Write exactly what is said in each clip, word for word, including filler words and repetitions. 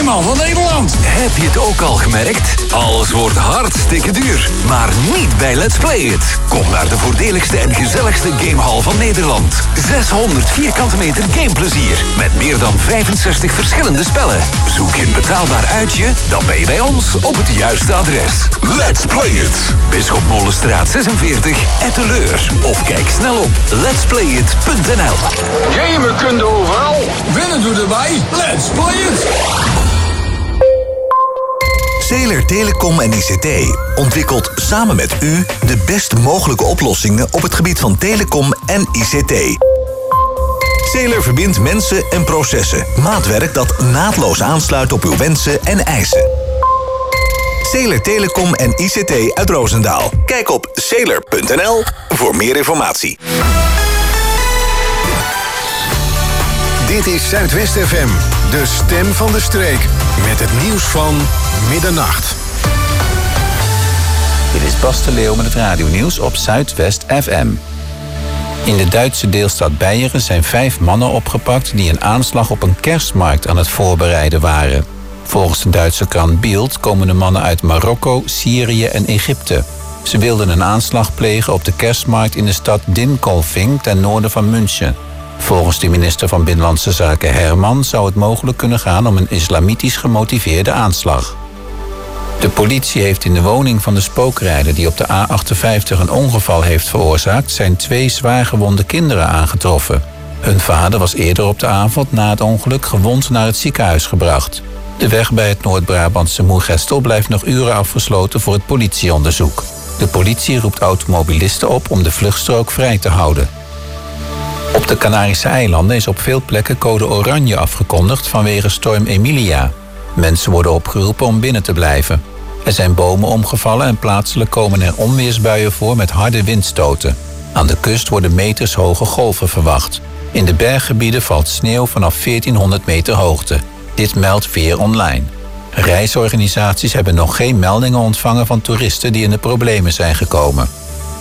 Gamehallen van Nederland. Heb je het ook al gemerkt? Alles wordt hartstikke duur. Maar niet bij Let's Play It. Kom naar de voordeligste en gezelligste gamehal van Nederland. zeshonderd vierkante meter gameplezier. Met meer dan vijfenzestig verschillende spellen. Zoek je een betaalbaar uitje? Dan ben je bij ons op het juiste adres. Let's Play It. Bisschopmolenstraat zesenveertig, Etteleur. Of kijk snel op letsplayit punt n l. Gamen kun je overal. Winnen doe erbij. Let's Play It. Zeeler Telecom en I C T ontwikkelt samen met u de best mogelijke oplossingen op het gebied van telecom en I C T. Zeeler verbindt mensen en processen. Maatwerk dat naadloos aansluit op uw wensen en eisen. Zeeler Telecom en I C T uit Roosendaal. Kijk op zeeler punt n l voor meer informatie. Dit is Zuidwest F M, de stem van de streek. Met het nieuws van middernacht. Dit is Bas de Leeuw met het radionieuws op Zuidwest F M. In de Duitse deelstaat Beieren zijn vijf mannen opgepakt die een aanslag op een kerstmarkt aan het voorbereiden waren. Volgens de Duitse krant Bild komen de mannen uit Marokko, Syrië en Egypte. Ze wilden een aanslag plegen op de kerstmarkt in de stad Dinkolfing ten noorden van München. Volgens de minister van Binnenlandse Zaken Herman zou het mogelijk kunnen gaan om een islamitisch gemotiveerde aanslag. De politie heeft in de woning van de spookrijder die op de A achtenvijftig een ongeval heeft veroorzaakt zijn twee zwaargewonde kinderen aangetroffen. Hun vader was eerder op de avond na het ongeluk gewond naar het ziekenhuis gebracht. De weg bij het Noord-Brabantse Moergestel blijft nog uren afgesloten voor het politieonderzoek. De politie roept automobilisten op om de vluchtstrook vrij te houden. Op de Canarische eilanden is op veel plekken code oranje afgekondigd vanwege storm Emilia. Mensen worden opgeroepen om binnen te blijven. Er zijn bomen omgevallen en plaatselijk komen er onweersbuien voor met harde windstoten. Aan de kust worden metershoge golven verwacht. In de berggebieden valt sneeuw vanaf veertienhonderd meter hoogte. Dit meldt Weer Online. Reisorganisaties hebben nog geen meldingen ontvangen van toeristen die in de problemen zijn gekomen.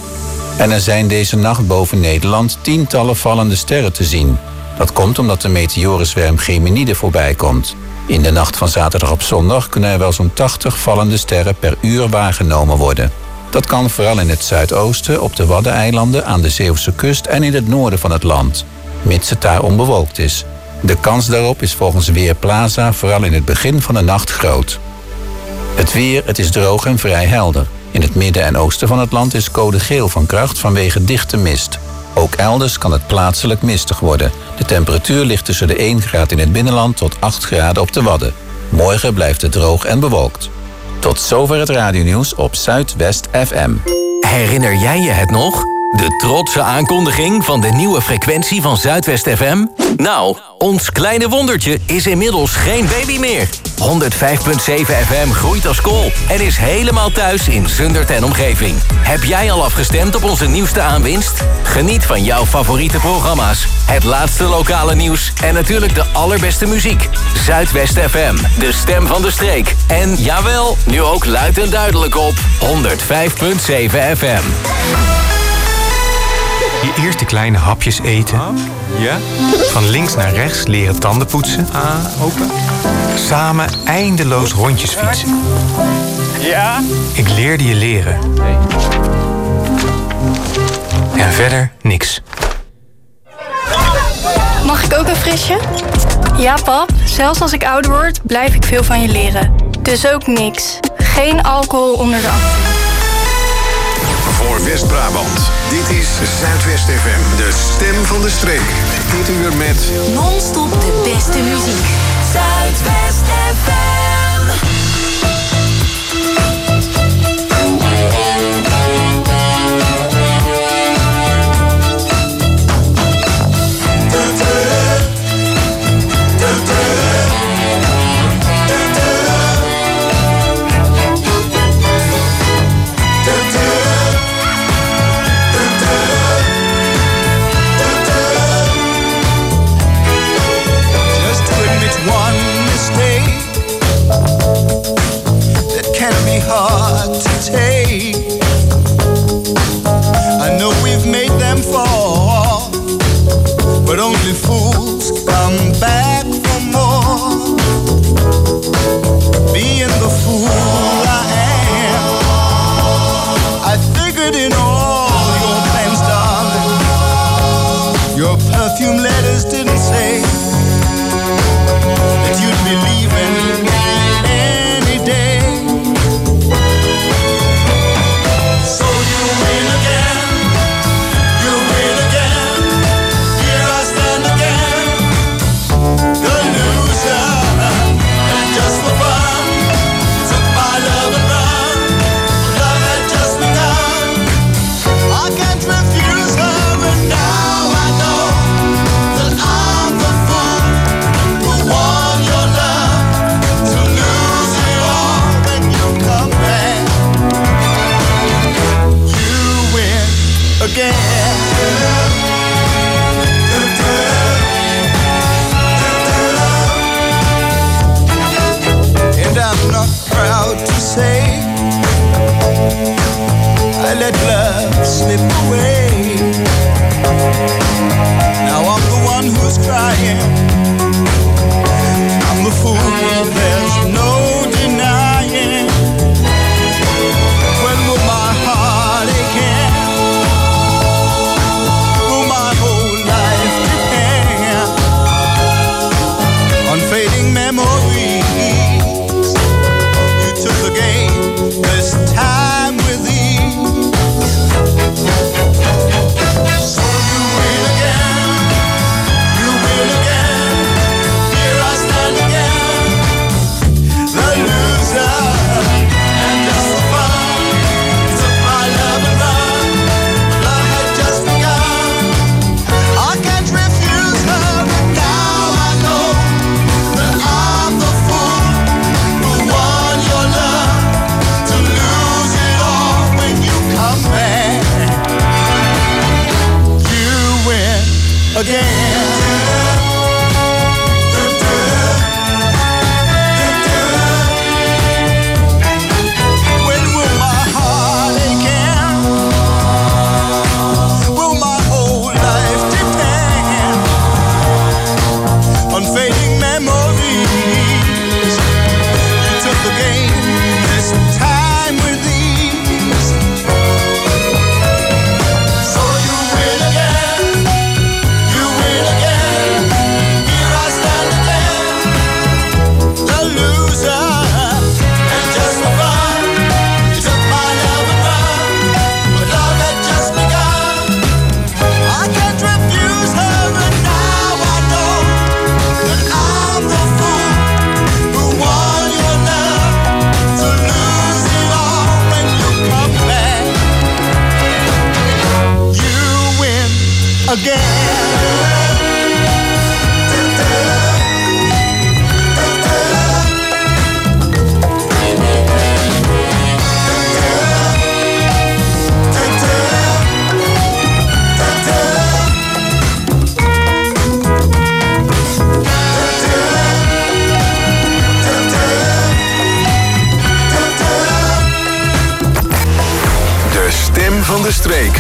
En er zijn deze nacht boven Nederland tientallen vallende sterren te zien. Dat komt omdat de meteorenzwerm Geminide voorbij komt. In de nacht van zaterdag op zondag kunnen er wel zo'n tachtig vallende sterren per uur waargenomen worden. Dat kan vooral in het zuidoosten, op de Waddeneilanden, aan de Zeeuwse kust en in het noorden van het land, mits het daar onbewolkt is. De kans daarop is volgens Weerplaza vooral in het begin van de nacht groot. Het weer, het is droog en vrij helder. In het midden en oosten van het land is code geel van kracht vanwege dichte mist. Ook elders kan het plaatselijk mistig worden. De temperatuur ligt tussen de één graad in het binnenland tot acht graden op de Wadden. Morgen blijft het droog en bewolkt. Tot zover het radionieuws op Zuidwest F M. Herinner jij je het nog? De trotse aankondiging van de nieuwe frequentie van Zuidwest F M? Nou, ons kleine wondertje is inmiddels geen baby meer. honderdvijf komma zeven F M groeit als kool en is helemaal thuis in Zundert en omgeving. Heb jij al afgestemd op onze nieuwste aanwinst? Geniet van jouw favoriete programma's, het laatste lokale nieuws en natuurlijk de allerbeste muziek. Zuidwest F M, de stem van de streek. En jawel, nu ook luid en duidelijk op honderdvijf komma zeven F M. Je eerste kleine hapjes eten. Ja? Van links naar rechts leren tanden poetsen. Ah, open. Samen eindeloos rondjes fietsen. Ja? Ik leerde je leren. En verder niks. Mag ik ook een frisje? Ja, pap. Zelfs als ik ouder word, blijf ik veel van je leren. Dus ook niks. Geen alcohol onder de achttien. Voor West-Brabant. Dit is Zuidwest F M, de stem van de streek. Dit uur met non-stop de beste muziek. Zuidwest F M. One mistake Van de streek.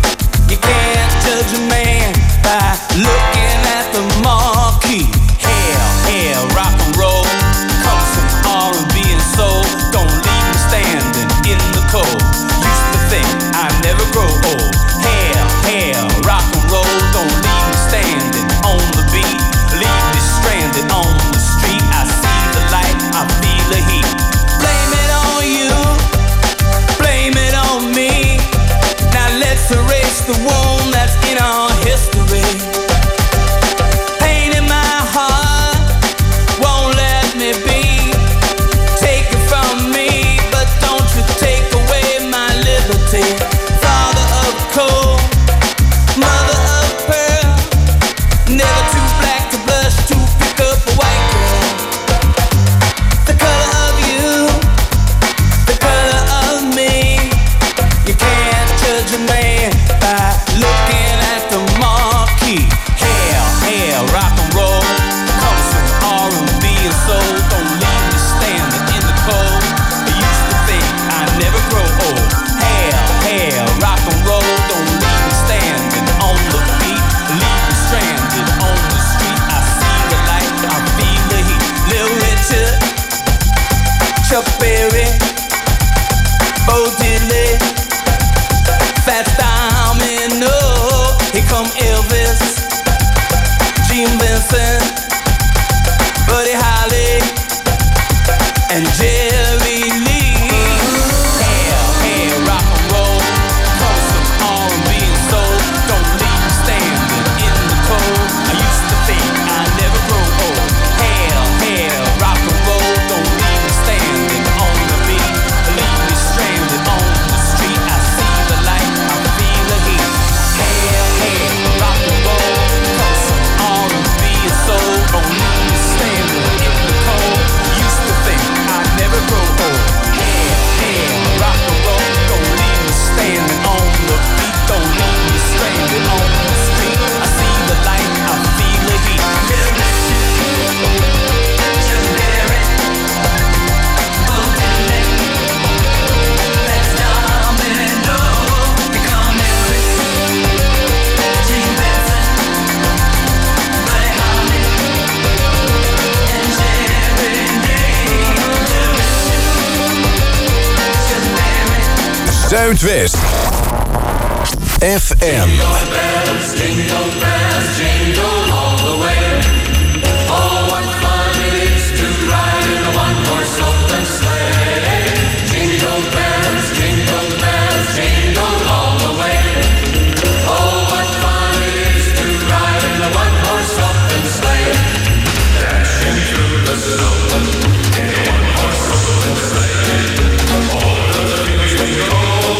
Looking at the marquee, yeah. Chuck Berry, Bo Diddley, Fats Domino. Here come Elvis, Gene Vincent, Buddy Holly, and Jerry Lee. Hair, hair, rock and roll, cover some R and B and soul. Don't leave me standing in the cold. I used to think I never grow old. Hair, hair, rock and roll, don't leave me standing on the beat. Leave me stranded on the street. I see the light, I feel the heat. Hair, hair, rock and roll, cover some R and B and soul. Don't leave me standing in the cold. Used to think I'd never grow old. Hair, hair, rock and roll, don't leave me standing on the beat. Don't leave me stranded on the street. I see the light, I feel the heat. Just bear it. Oh, Diddley, Fats Domino. Here come Elvis, Gene Vincent, Buddy Holly, and Jerry Lee. Just bear it. Zuidwest F M. Jingle bells, jingle bells, jingle all the way. Oh, what fun it is to ride in a one-horse open sleigh. Jingle bells, jingle bells, jingle all the way. Oh, what fun it is to ride in a one-horse open sleigh. Dashing through the snow in a one-horse open sleigh. All the fields we go.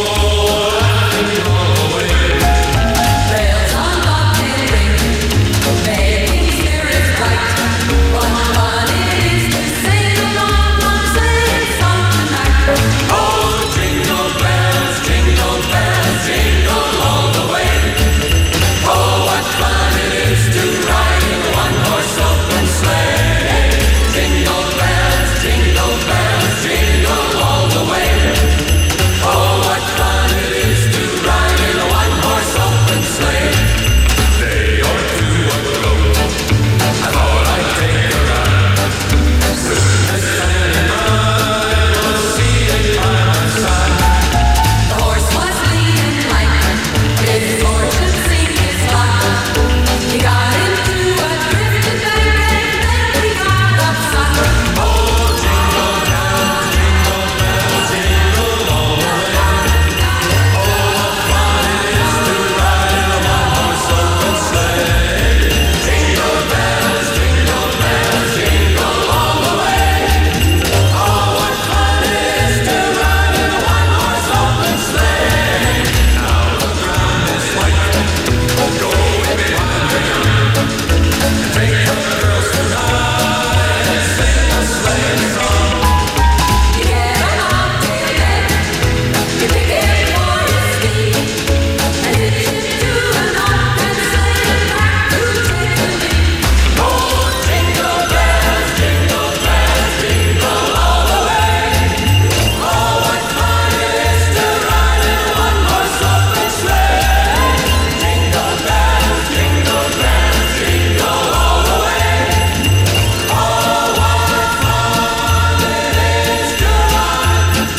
Bells on bobtail ring, making spirits bright. What fun it is to sing along one sleigh song tonight. Oh, jingle bells, jingle bells, jingle all the way. Oh, what fun it is to ride in a one-horse open sleigh. Jingle bells, jingle bells, jingle all the way. Oh, what fun it is to ride in a one-horse open sleigh. Day or two ago, I thought I'd take a ride. Soon as Santa was seated by my side. The horse was lean and light, his fortune seemed his lot. He got into a drifted bank and then he got upside. Oh, jingle bells, jingle bells, jingle all the way. Oh, what fun it is to ride in a one-horse open sleigh. Jingle bells, jingle bells, jingle all the way. Oh, what fun it is to ride in a one-horse open sleigh. Now the ground is white, go with me and take the girls tonight and sing a sleigh song. You get a bobtail bed, you pick it for your steed, and hitch it to an open sleigh and back to take the lead. Oh, jingle bells, jingle bells, jingle all the way. Oh, what fun it is to ride in a one-horse open sleigh. Jingle bells, jingle bells, jingle all the way. Oh, what fun it is to ride in a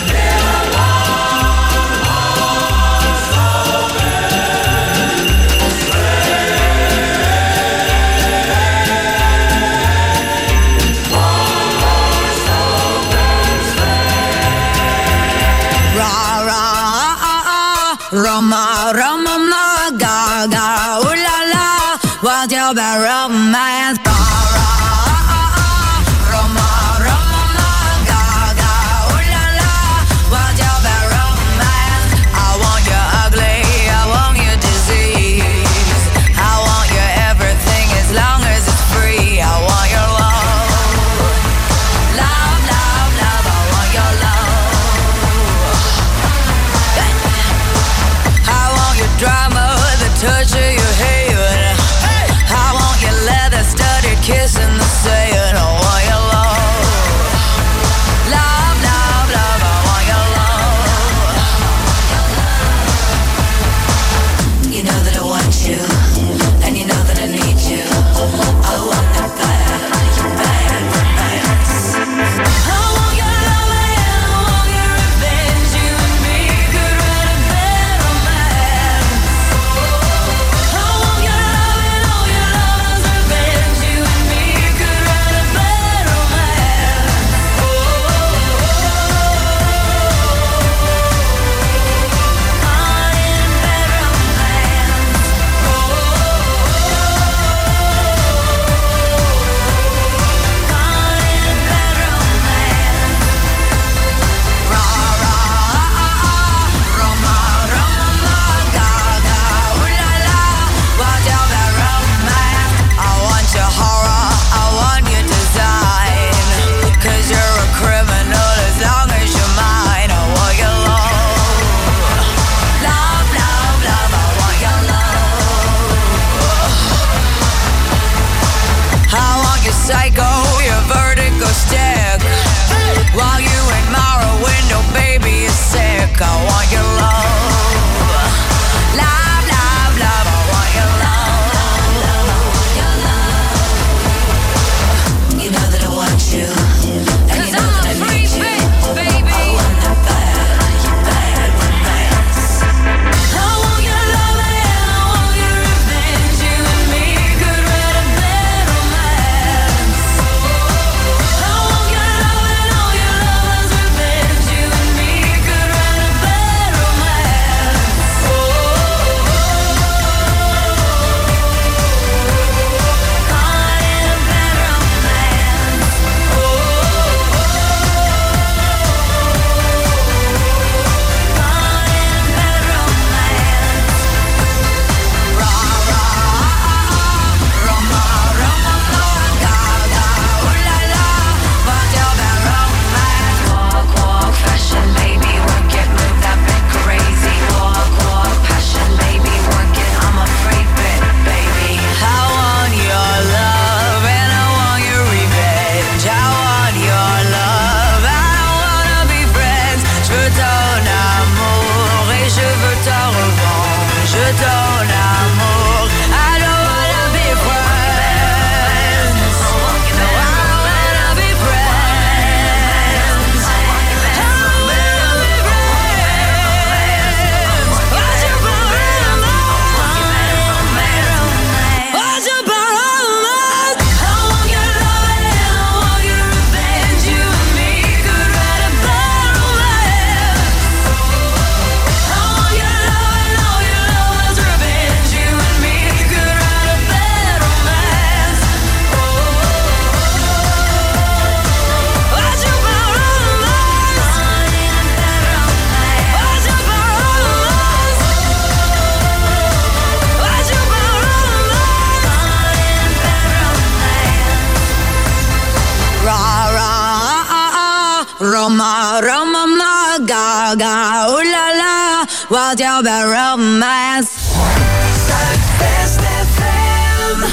one-horse Ra ra ah ah, Roma Roma ma ga ga, ooh la la, what's your bad romance? Ra ra ah ah, Roma Roma ma ga ga, ooh la la, what's your bad romance? I want you ugly, I want you disease, I want you everything as long as it's free. I want your love, love, love, love. I want your love. I want your drama, the touch of your hair. I want your leather studded Roma, Roma, ma, gaga, ooh la la, wat jou bij romance. Zuidwest F M.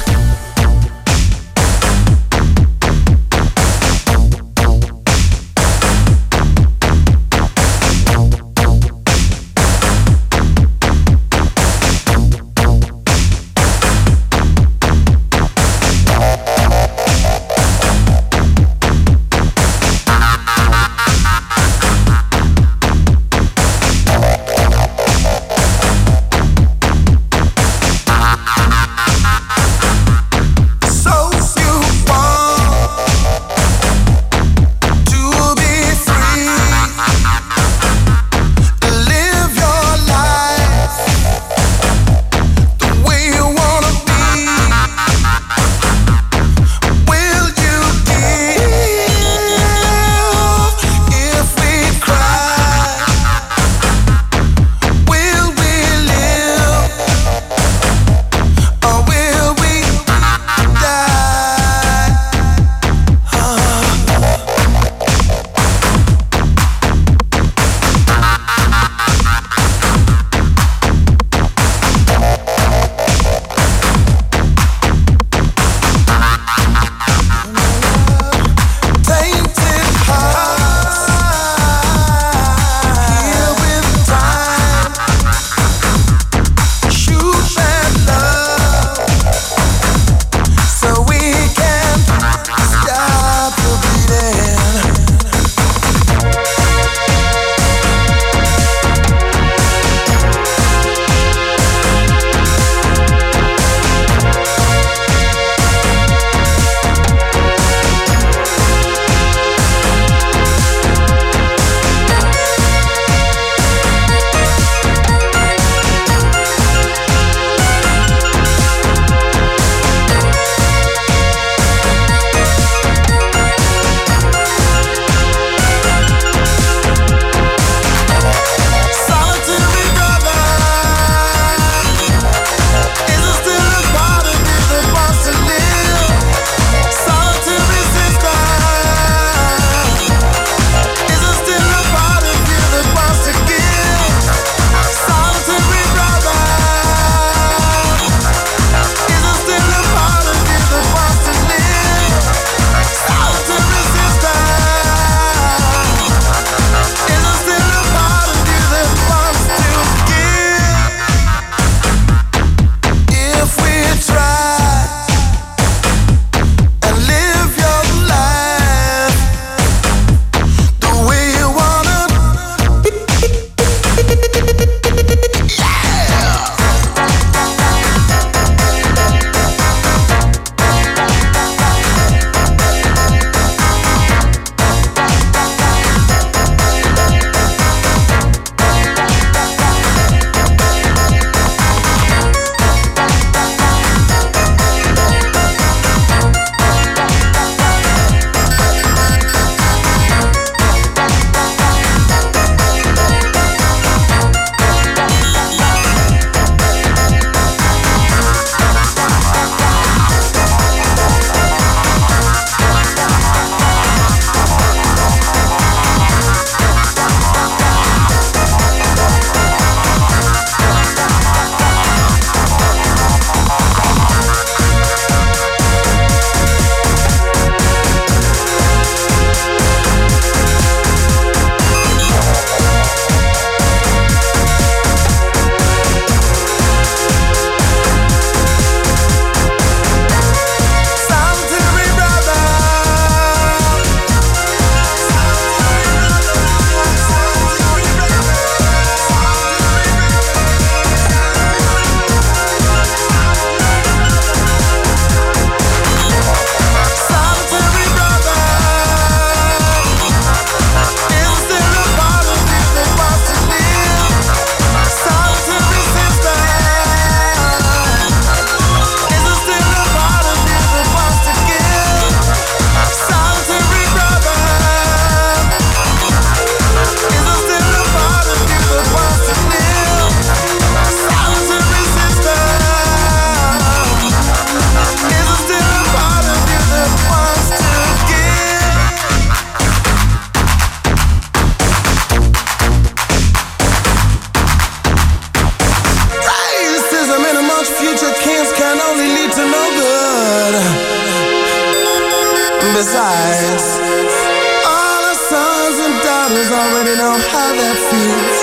Cause I already know how that feels.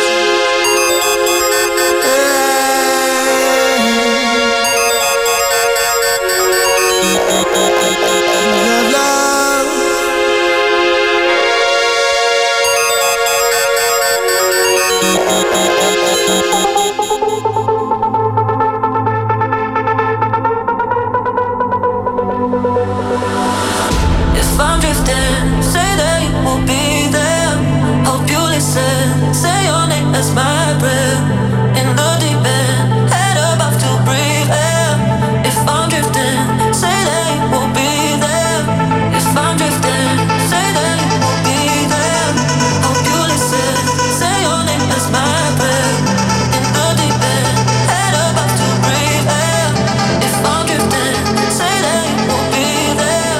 Love, love. If I'm drifting, say that you will be there. Hope you listen, say your name as my breath. In the deep end, head above to breathe air. If I'm drifting, say that you will be there. If I'm drifting, say that you will be there. Hope you listen, say your name as my breath. In the deep end, head above to breathe air. If I'm drifting, say that you will be there.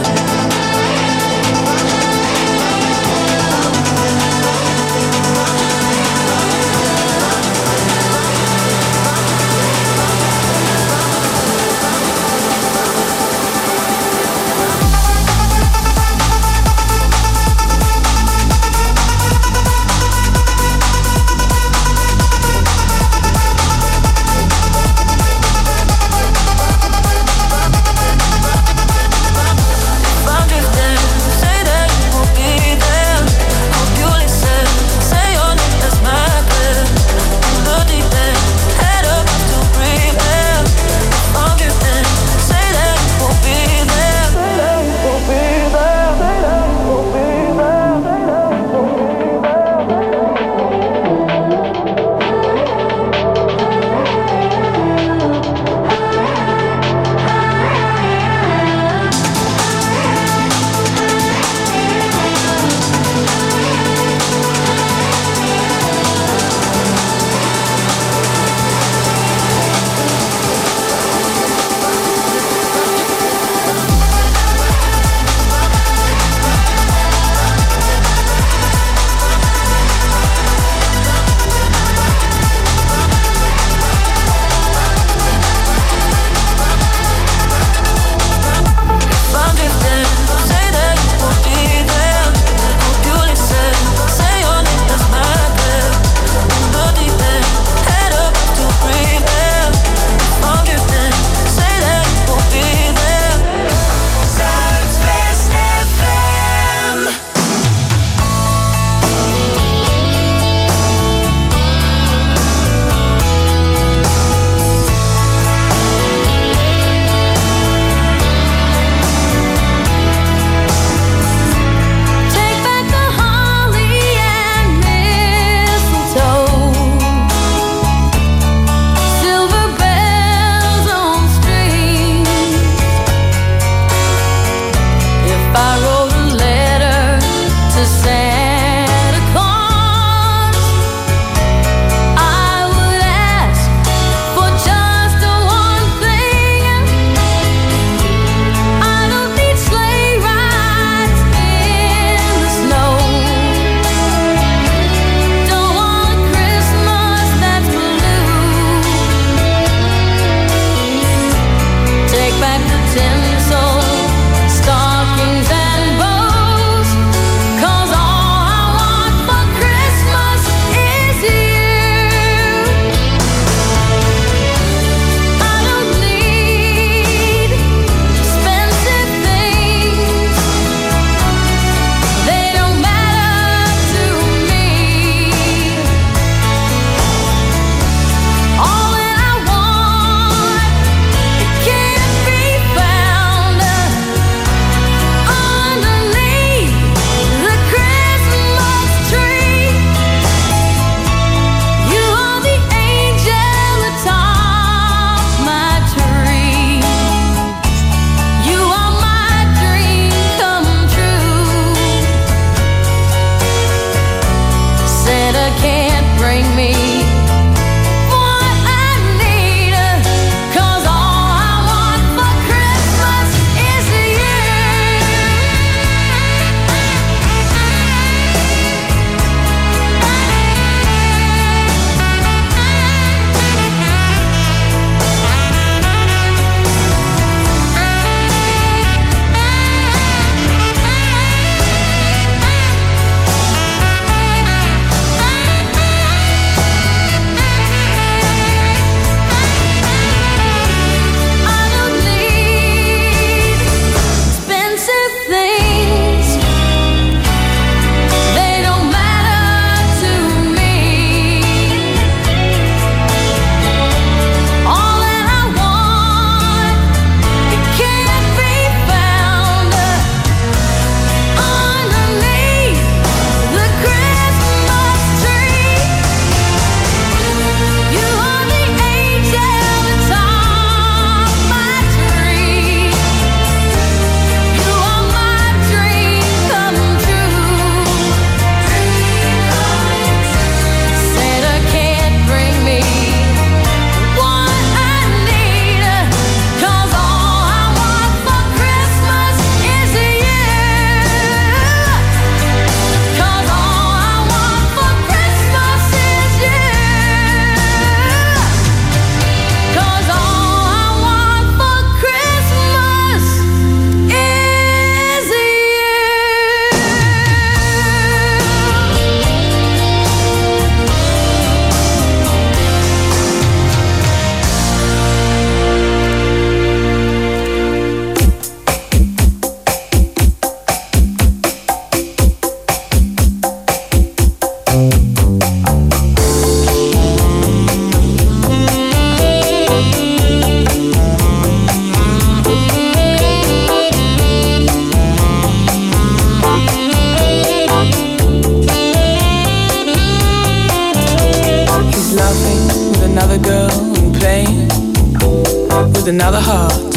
with another heart.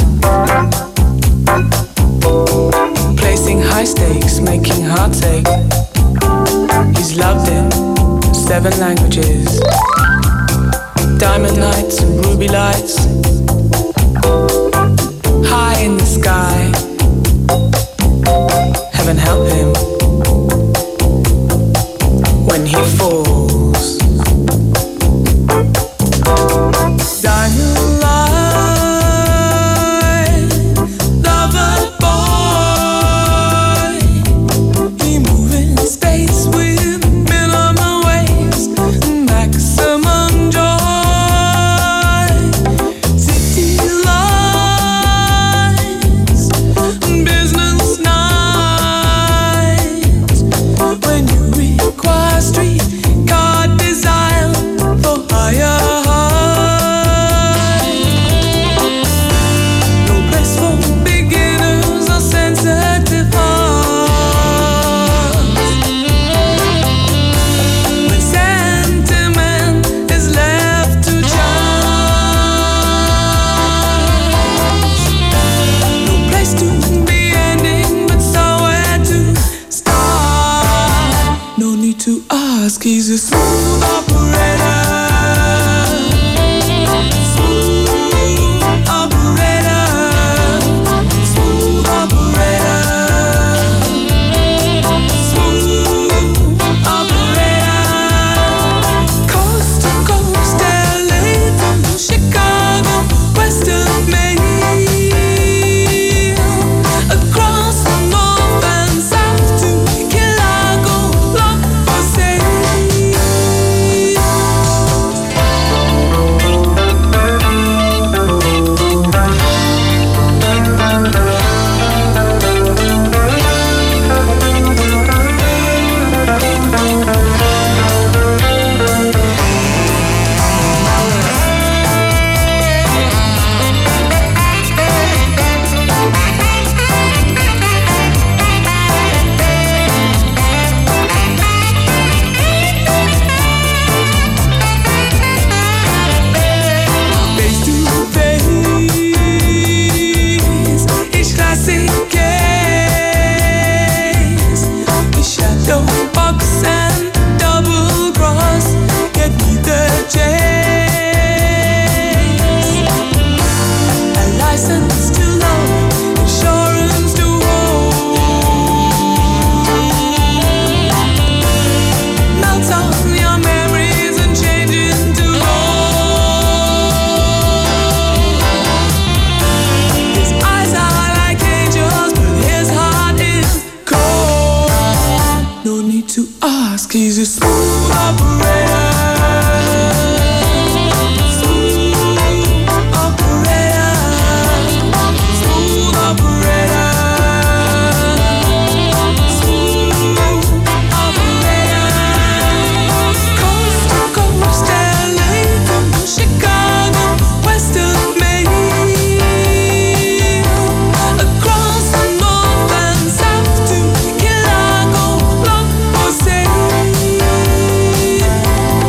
Placing high stakes, making hearts ache. He's loved in seven languages. Diamond nights and ruby lights. High in the sky. Heaven help him when he falls. Diamond light, lover boy. He moving space with minimum waves, maximum joy. City lights, business nights. When you require street card desire for higher heights. No place for beginners or sensitive hearts. When sentiment is left to chance. No place to be ending, but somewhere to start. No need to ask, he's a smooth operator. Smooth operator. Smooth operator. Smooth operator. Coast to coast, L A from Chicago, west of Maine. Across the north and south to Key Largo, lock for sale. Face to face, each classic case. The shadow box and double cross get me the chase. A license to love, insurance to hold. Melts on your memories and change into gold. His eyes are like angels, but his heart is cold. No need to ask, he's a smooth operator. Smooth operator. Smooth operator. Smooth operator. Coast to coast, L A from Chicago, west of Maine. Across the north and south to Key Largo, lock for sale.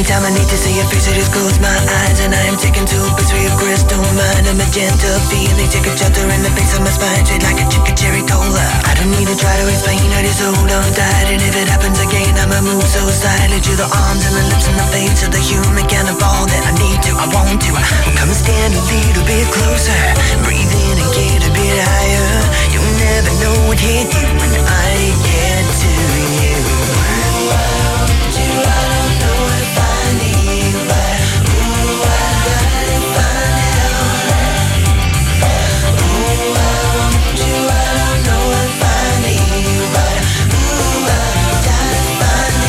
Anytime I need to see your face, I just close my eyes, and I am taken to a place where your crystal mind, a magenta feeling, take a shelter in the base of my spine, straight like a chicken cherry cola. I don't need to try to explain, I just hold on tight, and if it happens again, I'ma move so silently to the arms and the lips and the face of the human kind of all that I need to, I want to. Come stand a little bit closer, breathe in and get a bit higher. You'll never know what hit you when I get to you. Ooh, I want you, I don't know if I need you, but ooh, I gotta find out. Ooh, I want you, I don't know if I need you, but ooh, I gotta find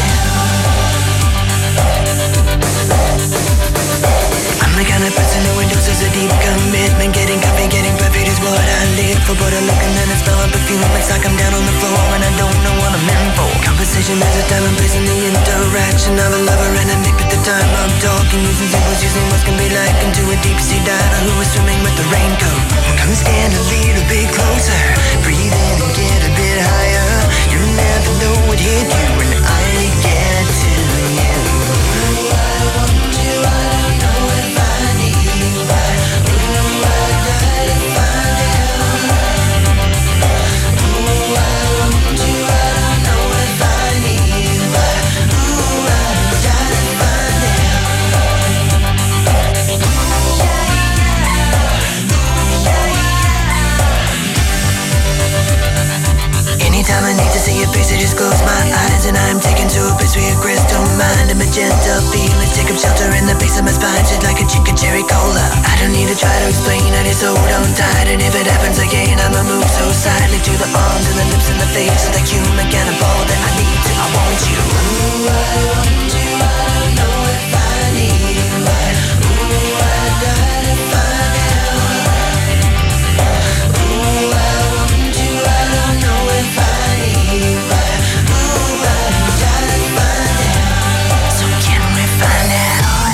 out. I'm the kind of person who endorses a deep commitment. Getting coffee, getting perfect is what I live for. But I look and then I smell a perfume. It's like I'm down on the floor and I don't know what I'm in for. Conversation has a time and place in the interaction of a lover and a mate. But the time I'm talking, using symbols, using what can be like into a deep sea diver who is swimming with the raincoat. Come stand a little bit closer, breathe in and get a bit higher. You never know what hit you when I get to you. Ooh, I want you, I don't know if I need you, but ooh, I gotta find out. Ooh, I want you, I don't know if I need you, but ooh, I gotta find out. Anytime I need to see your face, I just close my eyes, and I'm taken to a place where your crystal mind, a magenta feeling, take up shelter in the base of my spine, shit like a chicken cherry cola. I don't need to try to explain, I just hold on tight, and if it happens again, I'ma move so silently to the arms and the lips and the face of the human kind of all that I need to, I want you. Ooh, I want you, I don't know if I need you, but ooh, I gotta find out. Ooh, I want you, I don't know if I need you, but ooh, I gotta find out. So can we find out?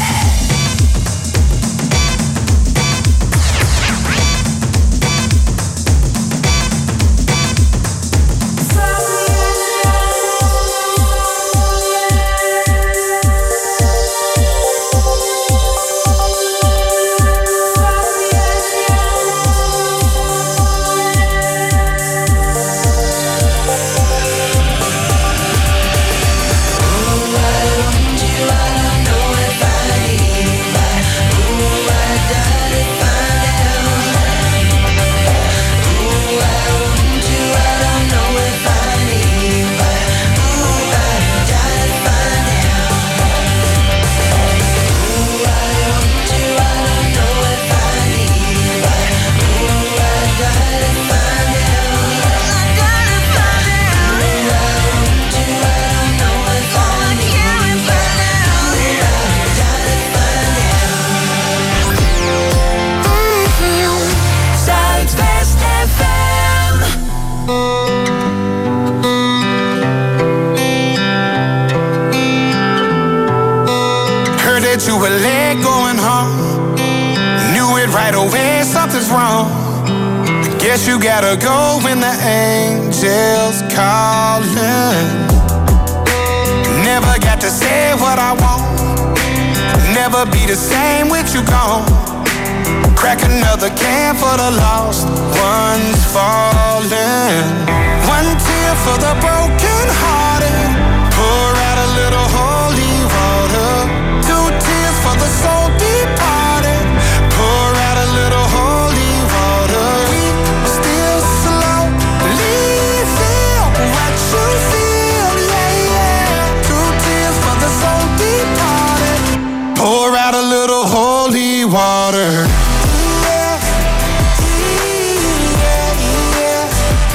You were late going home, knew it right away, something's wrong. I guess you gotta go when the angels calling. Never got to say what I want, never be the same with you gone. Crack another can for the lost ones falling. One tear for the broken hearted, pour out a little holy water. For the soul departed, pour out a little holy water. We still slowly feel what you feel, yeah, yeah. Two tears for the soul departed, pour out a little holy water. Yeah, yeah, yeah,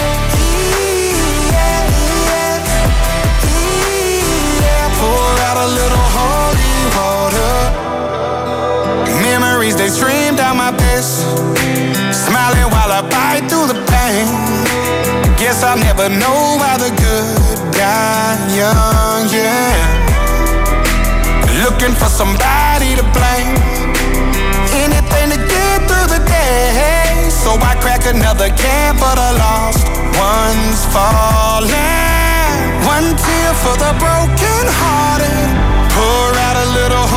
yeah, yeah. Pour out a little holy water. Memories, they stream down my face, smiling while I bite through the pain. Guess I'll never know why the good die young, yeah. Looking for somebody to blame, anything to get through the day. So I crack another can for the lost ones falling. One tear for the broken hearted, pour out a little